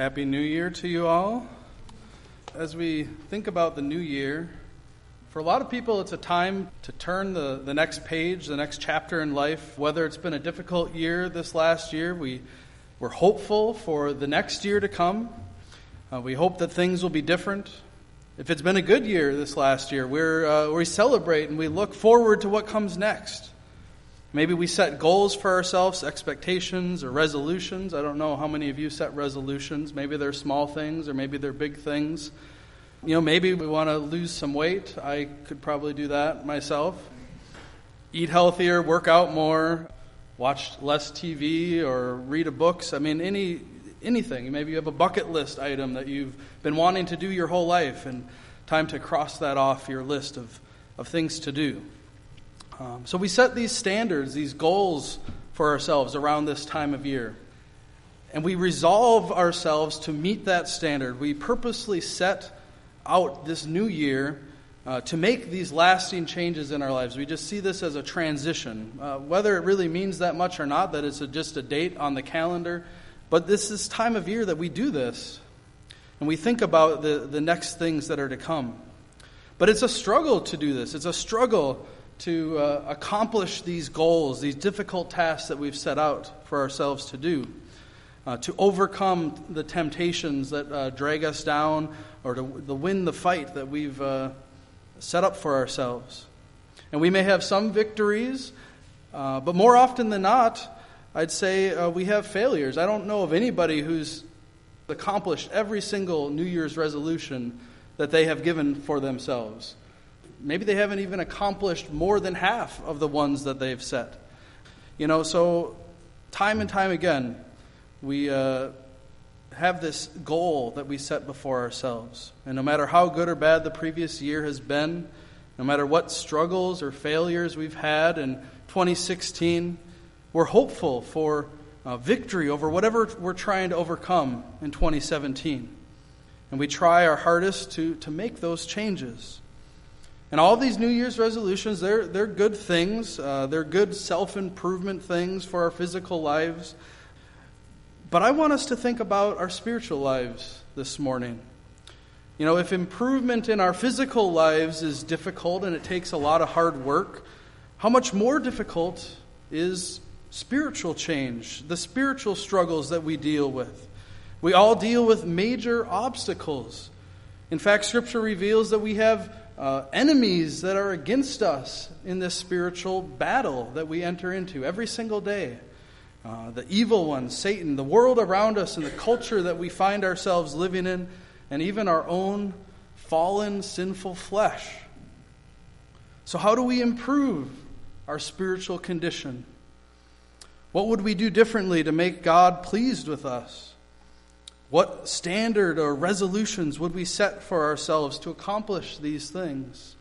Happy New Year to you all. As we think about the new year, for a lot of people it's a time to turn the next page, the next chapter in life. Whether it's been a difficult year this last year, we're hopeful for the next year to come. We hope that things will be different. If it's been a good year this last year, we celebrate and we look forward to what comes next. Maybe we set goals for ourselves, expectations or resolutions. I don't know how many of you set resolutions. Maybe they're small things or maybe they're big things. Maybe we want to lose some weight. I could probably do that myself. Eat healthier, work out more, watch less TV or read books. Anything. Maybe you have a bucket list item that you've been wanting to do your whole life and time to cross that off your list of things to do. So we set these standards, these goals for ourselves around this time of year. And we resolve ourselves to meet that standard. We purposely set out this new year to make these lasting changes in our lives. We just see this as a transition. Whether it really means that much or not, that it's just a date on the calendar. But this is time of year that we do this. And we think about the next things that are to come. But it's a struggle to do this. It's a struggle to accomplish these goals, these difficult tasks that we've set out for ourselves to do, to overcome the temptations that drag us down, or to win the fight that we've set up for ourselves. And we may have some victories, but more often than not, I'd say we have failures. I don't know of anybody who's accomplished every single New Year's resolution that they have given for themselves. Maybe they haven't even accomplished more than half of the ones that they've set. So time and time again, we have this goal that we set before ourselves. And no matter how good or bad the previous year has been, no matter what struggles or failures we've had in 2016, we're hopeful for victory over whatever we're trying to overcome in 2017. And we try our hardest to make those changes. And all these New Year's resolutions, they're good things. They're good self-improvement things for our physical lives. But I want us to think about our spiritual lives this morning. If improvement in our physical lives is difficult and it takes a lot of hard work, how much more difficult is spiritual change, the spiritual struggles that we deal with? We all deal with major obstacles. In fact, Scripture reveals that we have enemies that are against us in this spiritual battle that we enter into every single day. The evil one, Satan, the world around us, and the culture that we find ourselves living in, and even our own fallen, sinful flesh. So how do we improve our spiritual condition? What would we do differently to make God pleased with us? What standard or resolutions would we set for ourselves to accomplish these things?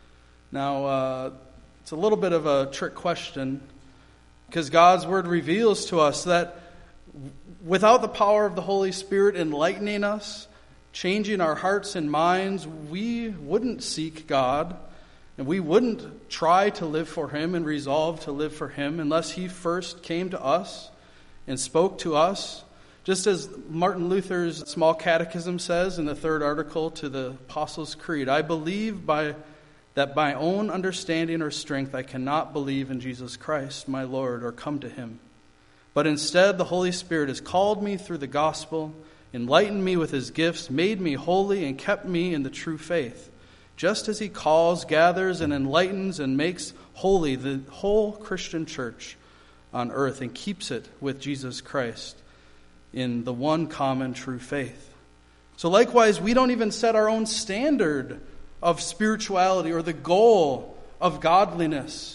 Now, it's a little bit of a trick question, because God's Word reveals to us that without the power of the Holy Spirit enlightening us, changing our hearts and minds, we wouldn't seek God, and we wouldn't try to live for Him and resolve to live for Him unless He first came to us and spoke to us. Just as Martin Luther's Small Catechism says in the third article to the Apostles' Creed, I believe that by own understanding or strength I cannot believe in Jesus Christ, my Lord, or come to Him. But instead the Holy Spirit has called me through the gospel, enlightened me with His gifts, made me holy, and kept me in the true faith. Just as He calls, gathers, and enlightens, and makes holy the whole Christian church on earth, and keeps it with Jesus Christ in the one common true faith. So likewise, we don't even set our own standard of spirituality or the goal of godliness.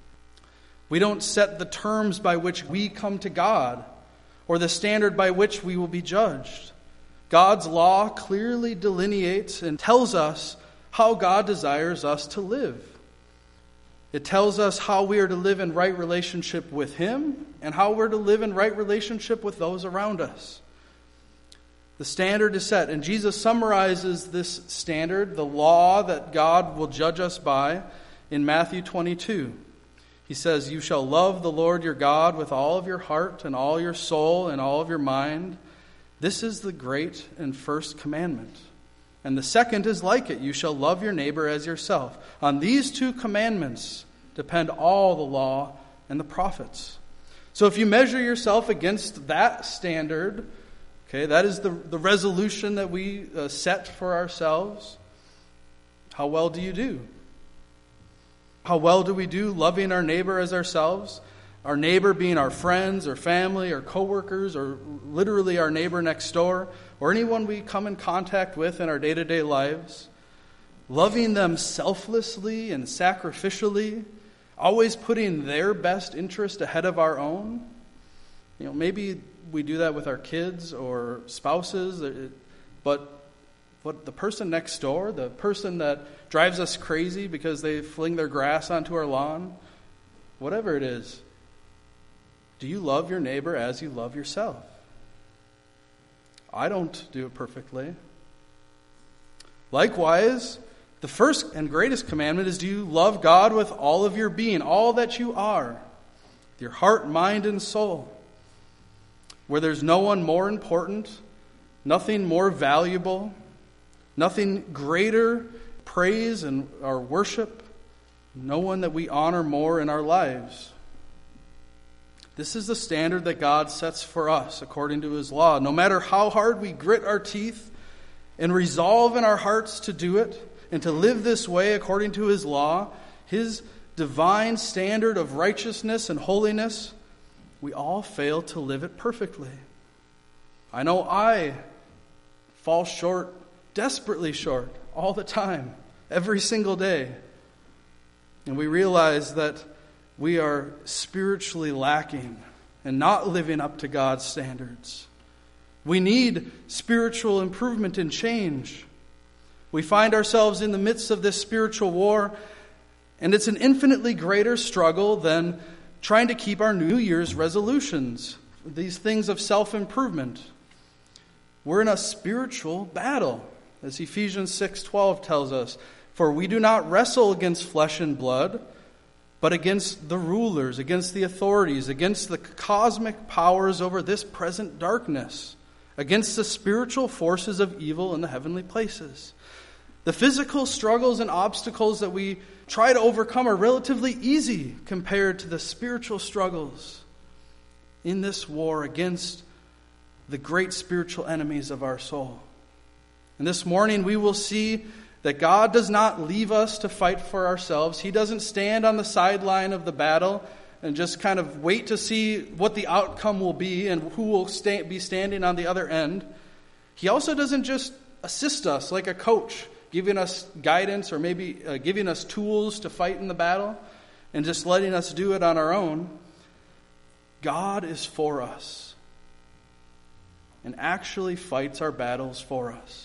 We don't set the terms by which we come to God or the standard by which we will be judged. God's law clearly delineates and tells us how God desires us to live. It tells us how we are to live in right relationship with Him and how we're to live in right relationship with those around us. The standard is set, and Jesus summarizes this standard, the law that God will judge us by, in Matthew 22. He says, "You shall love the Lord your God with all of your heart and all your soul and all of your mind, This is the great and first commandment. And the second is like it. You shall love your neighbor as yourself. On these two commandments depend all the law and the prophets. So if you measure yourself against that standard, okay, that is the resolution that we set for ourselves, how well do you do? How well do we do loving our neighbor as ourselves? Our neighbor being our friends or family or coworkers or literally our neighbor next door or anyone we come in contact with in our day-to-day lives. Loving them selflessly and sacrificially, always putting their best interest ahead of our own. Maybe we do that with our kids or spouses, but the person next door, the person that drives us crazy because they fling their grass onto our lawn, whatever it is, do you love your neighbor as you love yourself? I don't do it perfectly. Likewise, the first and greatest commandment is, do you love God with all of your being, all that you are, with your heart, mind, and soul, where there's no one more important, nothing more valuable, nothing greater praise and our worship, no one that we honor more in our lives. This is the standard that God sets for us according to His law. No matter how hard we grit our teeth and resolve in our hearts to do it and to live this way according to His law, His divine standard of righteousness and holiness, we all fail to live it perfectly. I know I fall short, desperately short, all the time, every single day. And we realize that we are spiritually lacking and not living up to God's standards. We need spiritual improvement and change. We find ourselves in the midst of this spiritual war, and it's an infinitely greater struggle than trying to keep our New Year's resolutions, these things of self-improvement. We're in a spiritual battle, as Ephesians 6:12 tells us. For we do not wrestle against flesh and blood, but against the rulers, against the authorities, against the cosmic powers over this present darkness, against the spiritual forces of evil in the heavenly places. The physical struggles and obstacles that we try to overcome are relatively easy compared to the spiritual struggles in this war against the great spiritual enemies of our soul. And this morning we will see that God does not leave us to fight for ourselves. He doesn't stand on the sideline of the battle and just kind of wait to see what the outcome will be and who will be standing on the other end. He also doesn't just assist us like a coach, giving us guidance or maybe giving us tools to fight in the battle and just letting us do it on our own. God is for us and actually fights our battles for us,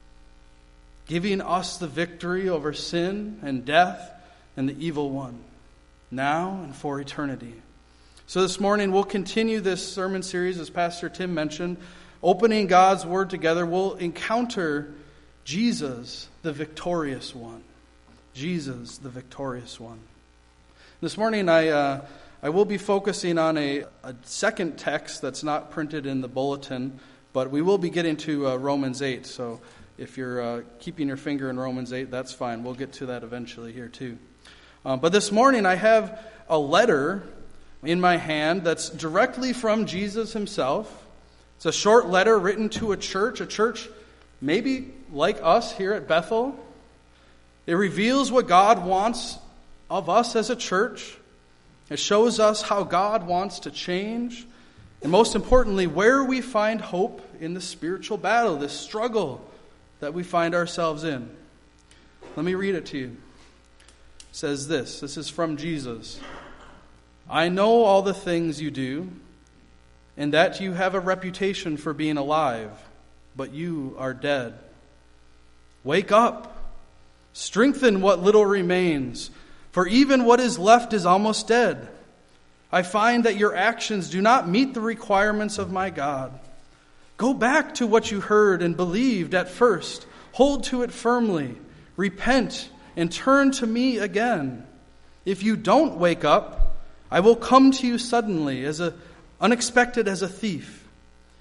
giving us the victory over sin and death and the evil one, now and for eternity. So this morning we'll continue this sermon series, as Pastor Tim mentioned, opening God's Word together. We'll encounter Jesus, the victorious one. Jesus, the victorious one. This morning I will be focusing on a second text that's not printed in the bulletin, but we will be getting to Romans 8, so if you're keeping your finger in Romans 8, that's fine. We'll get to that eventually here too. But this morning I have a letter in my hand that's directly from Jesus himself. It's a short letter written to a church maybe like us here at Bethel. It reveals what God wants of us as a church. It shows us how God wants to change. And most importantly, where we find hope in the spiritual battle, this struggle that we find ourselves in. Let me read it to you. It says this. This is from Jesus. I know all the things you do, and that you have a reputation for being alive, but you are dead. Wake up. Strengthen what little remains, for even what is left is almost dead. I find that your actions do not meet the requirements of my God. Go back to what you heard and believed at first. Hold to it firmly. Repent and turn to me again. If you don't wake up, I will come to you suddenly, unexpected as a thief.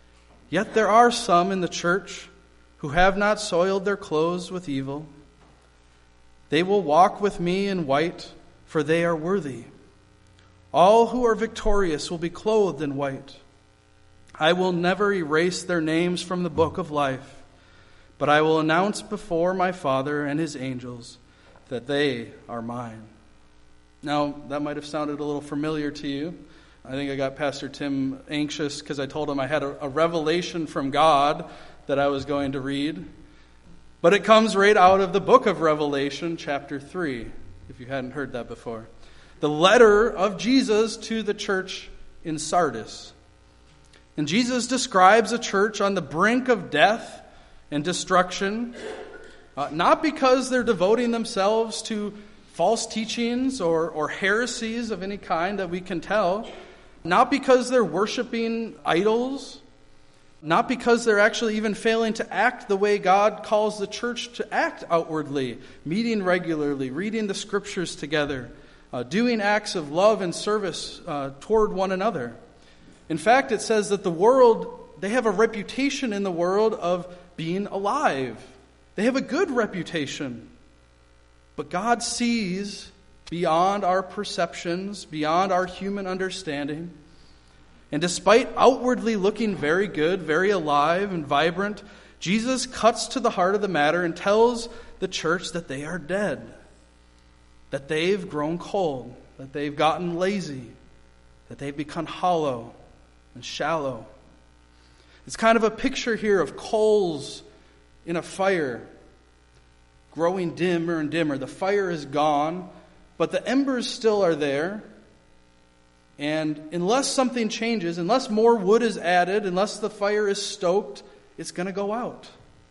Yet there are some in the church who have not soiled their clothes with evil. They will walk with me in white, for they are worthy. All who are victorious will be clothed in white. I will never erase their names from the book of life, but I will announce before my Father and his angels that they are mine. Now, that might have sounded a little familiar to you. I think I got Pastor Tim anxious because I told him I had a revelation from God that I was going to read. But it comes right out of the book of Revelation, chapter 3, if you hadn't heard that before. The letter of Jesus to the church in Sardis. And Jesus describes a church on the brink of death and destruction, not because they're devoting themselves to false teachings or heresies of any kind that we can tell, not because they're worshiping idols, not because they're actually even failing to act the way God calls the church to act outwardly, meeting regularly, reading the scriptures together, doing acts of love and service toward one another. In fact, it says that the world, they have a reputation in the world of being alive. They have a good reputation. But God sees beyond our perceptions, beyond our human understanding. And despite outwardly looking very good, very alive and vibrant, Jesus cuts to the heart of the matter and tells the church that they are dead, that they've grown cold, that they've gotten lazy, that they've become hollow and shallow. It's kind of a picture here of coals in a fire growing dimmer and dimmer. The fire is gone, but the embers still are there. And unless something changes, unless more wood is added, unless the fire is stoked, it's going to go out.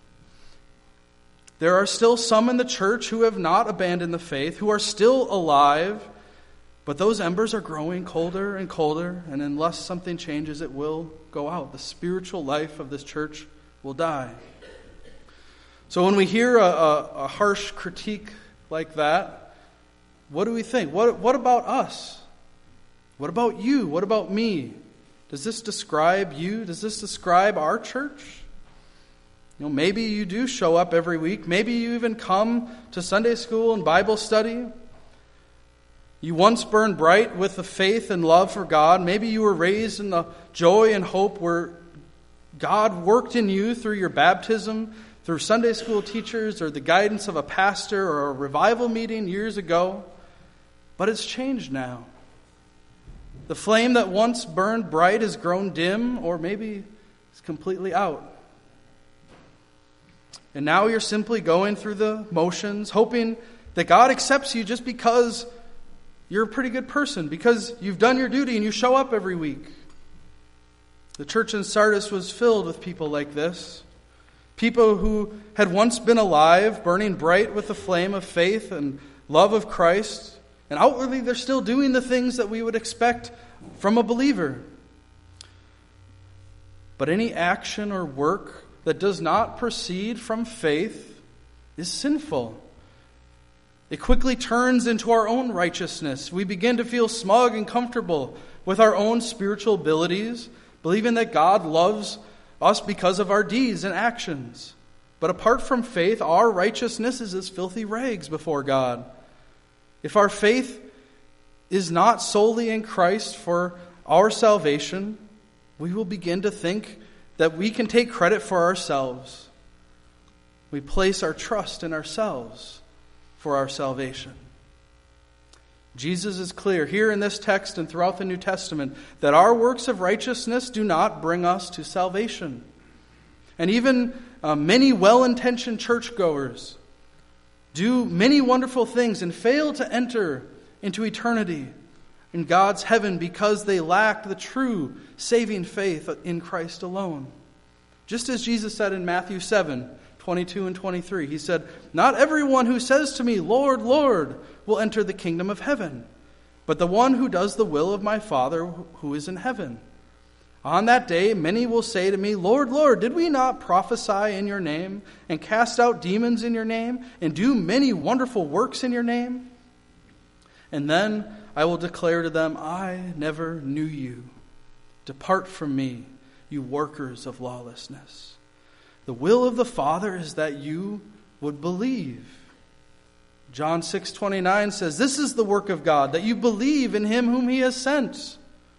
There are still some in the church who have not abandoned the faith, who are still alive, but those embers are growing colder and colder, and unless something changes, it will go out. The spiritual life of this church will die. So when we hear a harsh critique like that, what do we think? What about us? What about you? What about me? Does this describe you? Does this describe our church? Maybe you do show up every week. Maybe you even come to Sunday school and Bible study. You once burned bright with the faith and love for God. Maybe you were raised in the joy and hope where God worked in you through your baptism, through Sunday school teachers, or the guidance of a pastor or a revival meeting years ago. But it's changed now. The flame that once burned bright has grown dim, or maybe it's completely out. And now you're simply going through the motions, hoping that God accepts you just because you're a pretty good person, because you've done your duty and you show up every week. The church in Sardis was filled with people like this. People who had once been alive, burning bright with the flame of faith and love of Christ. And outwardly they're still doing the things that we would expect from a believer. But any action or work that does not proceed from faith is sinful. It quickly turns into our own righteousness. We begin to feel smug and comfortable with our own spiritual abilities, believing that God loves us because of our deeds and actions. But apart from faith, our righteousness is as filthy rags before God. If our faith is not solely in Christ for our salvation, we will begin to think that we can take credit for ourselves. We place our trust in ourselves for our salvation. Jesus is clear here in this text and throughout the New Testament that our works of righteousness do not bring us to salvation. And even many well-intentioned churchgoers do many wonderful things and fail to enter into eternity in God's heaven because they lack the true saving faith in Christ alone. Just as Jesus said in Matthew 7:22 and 23, he said, "Not everyone who says to me, 'Lord, Lord,' will enter the kingdom of heaven, but the one who does the will of my Father who is in heaven. On that day, many will say to me, 'Lord, Lord, did we not prophesy in your name and cast out demons in your name and do many wonderful works in your name?' And then I will declare to them, 'I never knew you. Depart from me, you workers of lawlessness. The will of the Father is that you would believe. John 6:29 says, this is the work of God, that you believe in him whom he has sent.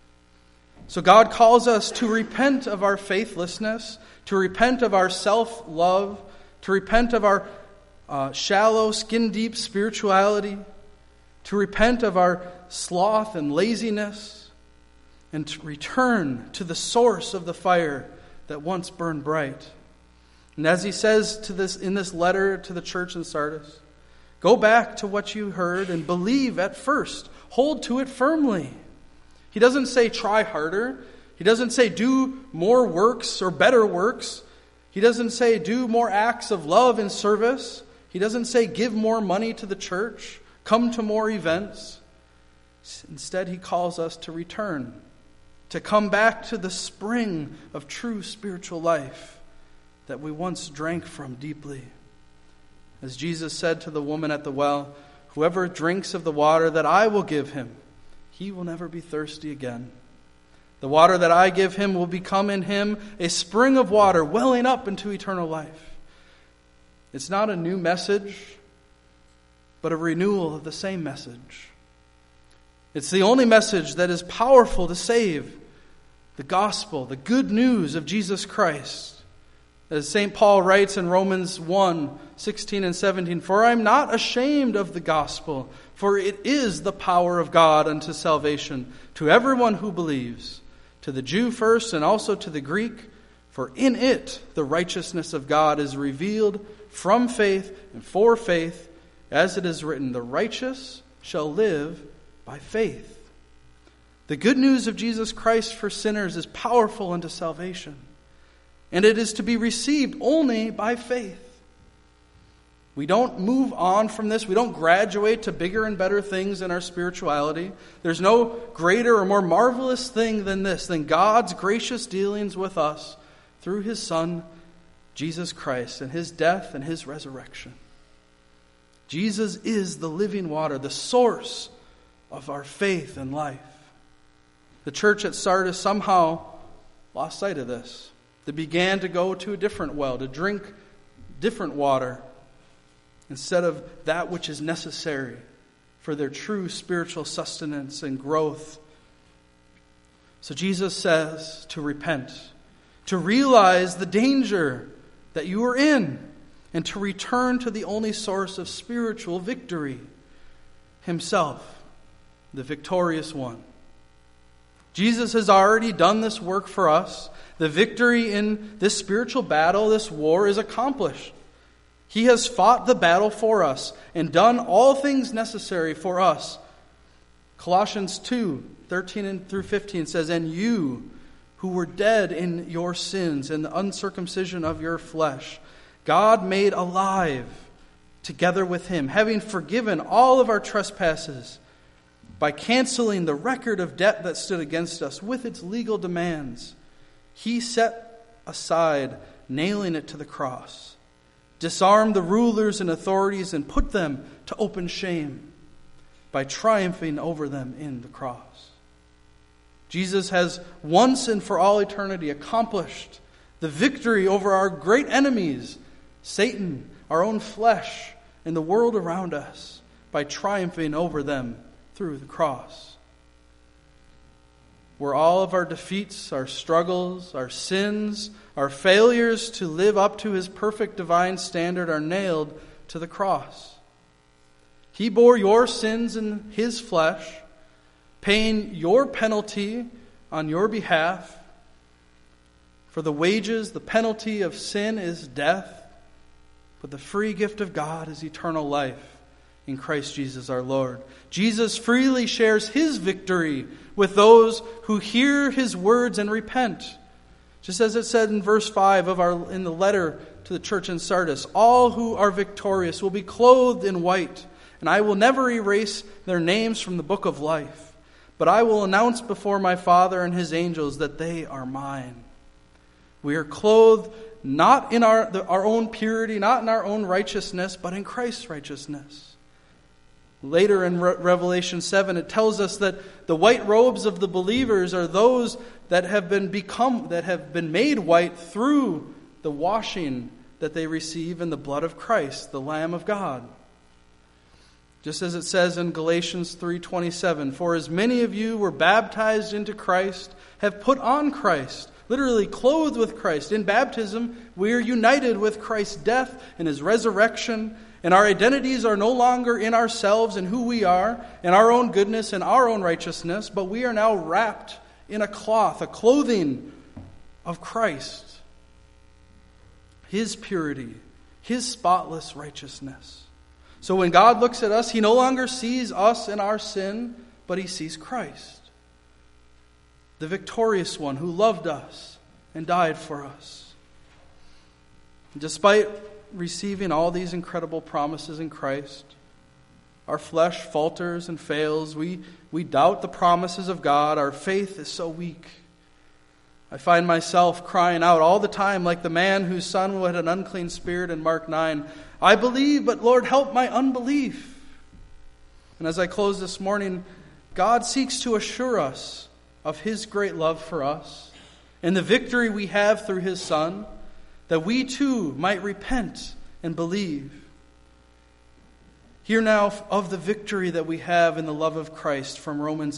So God calls us to repent of our faithlessness, to repent of our self-love, to repent of our shallow, skin-deep spirituality, to repent of our sloth and laziness, and to return to the source of the fire that once burned bright. And as he says in this letter to the church in Sardis, go back to what you heard and believe at first. Hold to it firmly. He doesn't say try harder. He doesn't say do more works or better works. He doesn't say do more acts of love and service. He doesn't say give more money to the church, come to more events. Instead, he calls us to return, to come back to the spring of true spiritual life that we once drank from deeply. As Jesus said to the woman at the well, whoever drinks of the water that I will give him, he will never be thirsty again. The water that I give him will become in him a spring of water welling up into eternal life. It's not a new message, but a renewal of the same message. It's the only message that is powerful to save, the gospel, the good news of Jesus Christ. As St. Paul writes in Romans 1:16 and 17, for I am not ashamed of the gospel, for it is the power of God unto salvation to everyone who believes, to the Jew first and also to the Greek, for in it the righteousness of God is revealed from faith and for faith, as it is written, the righteous shall live by faith. The good news of Jesus Christ for sinners is powerful unto salvation, and it is to be received only by faith. We don't move on from this. We don't graduate to bigger and better things in our spirituality. There's no greater or more marvelous thing than this, than God's gracious dealings with us through his Son, Jesus Christ, and his death and his resurrection. Jesus is the living water, the source of our faith and life. The church at Sardis somehow lost sight of this. They began to go to a different well, to drink different water, instead of that which is necessary for their true spiritual sustenance and growth. So Jesus says to repent, to realize the danger that you are in, and to return to the only source of spiritual victory, himself, the victorious one. Jesus has already done this work for us. The victory in this spiritual battle, this war, is accomplished. He has fought the battle for us and done all things necessary for us. Colossians 2:13 through 15 says, and you who were dead in your sins and the uncircumcision of your flesh, God made alive together with him, having forgiven all of our trespasses by canceling the record of debt that stood against us with its legal demands. He set aside, nailing it to the cross, disarmed the rulers and authorities, and put them to open shame by triumphing over them in the cross. Jesus has once and for all eternity accomplished the victory over our great enemies, Satan, our own flesh, and the world around us, by triumphing over them through the cross. Where all of our defeats, our struggles, our sins, our failures to live up to his perfect divine standard are nailed to the cross. He bore your sins in his flesh, paying your penalty on your behalf. For the wages, the penalty of sin is death, but the free gift of God is eternal life in Christ Jesus our Lord. Jesus freely shares his victory with those who hear his words and repent. Just as it said in verse 5 in the letter to the church in Sardis, all who are victorious will be clothed in white, and I will never erase their names from the book of life, but I will announce before my Father and his angels that they are mine. We are clothed not in our own purity, not in our own righteousness, but in Christ's righteousness. Later in Revelation 7, it tells us that the white robes of the believers are those that have been made white through the washing that they receive in the blood of Christ, the Lamb of God. Just as it says in Galatians 3:27, "For as many of you were baptized into Christ, have put on Christ," literally clothed with Christ. In baptism, we are united with Christ's death and His resurrection, and our identities are no longer in ourselves and who we are, in our own goodness and our own righteousness, but we are now wrapped in a cloth, a clothing of Christ, His purity, His spotless righteousness. So when God looks at us, He no longer sees us in our sin, but He sees Christ, the victorious one who loved us and died for us. Despite receiving all these incredible promises in Christ, our flesh falters and fails. We doubt the promises of God. Our faith is so weak. I find myself crying out all the time like the man whose son had an unclean spirit in Mark 9. "I believe, but Lord, help my unbelief." And as I close this morning, God seeks to assure us of His great love for us and the victory we have through His Son, that we too might repent and believe. Hear now of the victory that we have in the love of Christ from Romans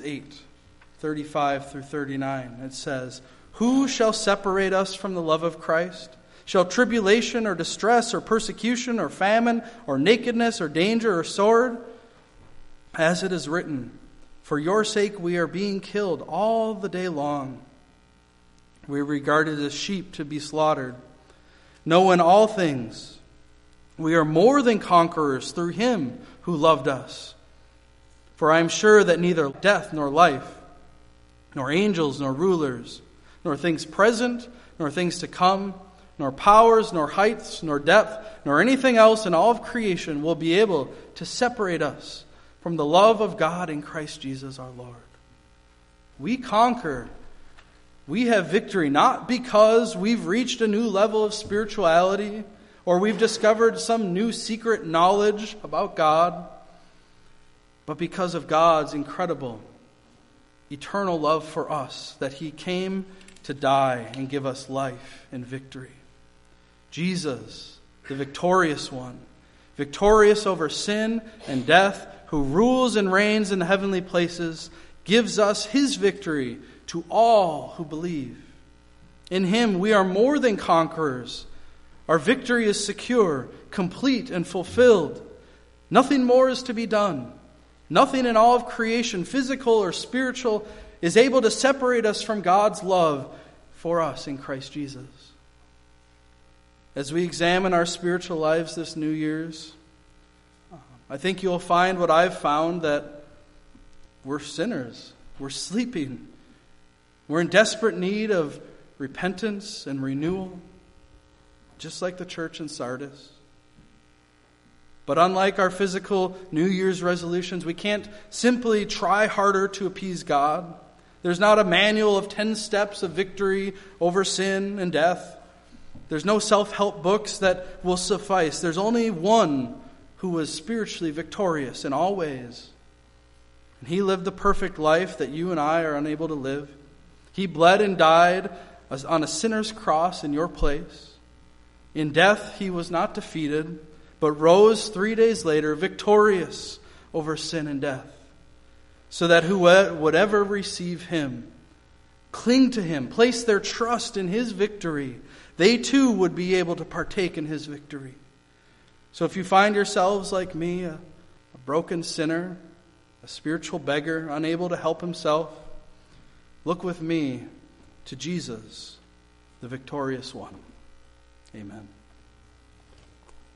8:35 through 39. It says, "Who shall separate us from the love of Christ? Shall tribulation or distress or persecution or famine or nakedness or danger or sword? As it is written, for your sake we are being killed all the day long. We are regarded as sheep to be slaughtered. No, in all things we are more than conquerors through Him who loved us. For I am sure that neither death nor life, nor angels nor rulers, nor things present, nor things to come, nor powers, nor heights, nor depth, nor anything else in all of creation will be able to separate us from the love of God in Christ Jesus our Lord." We conquer. We have victory not because we've reached a new level of spirituality or we've discovered some new secret knowledge about God, but because of God's incredible, eternal love for us, that He came to die and give us life and victory. Jesus, the victorious one, victorious over sin and death, who rules and reigns in the heavenly places, gives us His victory to all who believe. In Him we are more than conquerors. Our victory is secure, complete, and fulfilled. Nothing more is to be done. Nothing in all of creation, physical or spiritual, is able to separate us from God's love for us in Christ Jesus. As we examine our spiritual lives this New Year's, I think you'll find what I've found, that we're sinners. We're sleeping. We're in desperate need of repentance and renewal, just like the church in Sardis. But unlike our physical New Year's resolutions, we can't simply try harder to appease God. There's not a manual of 10 steps of victory over sin and death. There's no self-help books that will suffice. There's only one who was spiritually victorious in all ways. And He lived the perfect life that you and I are unable to live. He bled and died on a sinner's cross in your place. In death, He was not defeated, but rose 3 days later victorious over sin and death, so that whoever would ever receive Him, cling to Him, place their trust in His victory, they too would be able to partake in His victory. So if you find yourselves like me, a broken sinner, a spiritual beggar, unable to help himself, look with me to Jesus, the victorious one. Amen.